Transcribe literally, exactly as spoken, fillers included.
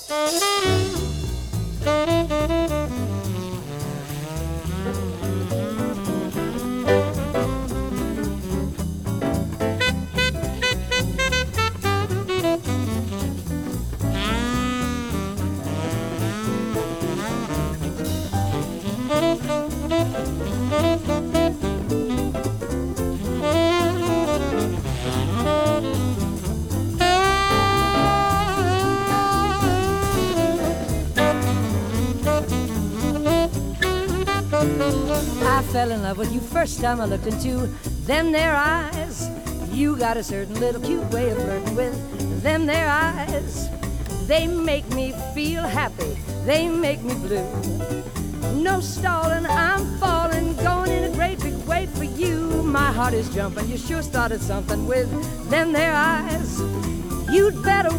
I fell in love with you first time I looked into them there eyes. You got a certain little cute way of flirting with them there eyes. They make me feel happy, they make me blue. No stalling, I'm falling, going in a great big way for you. My heart is jumping, you sure started something with them there eyes. You'd better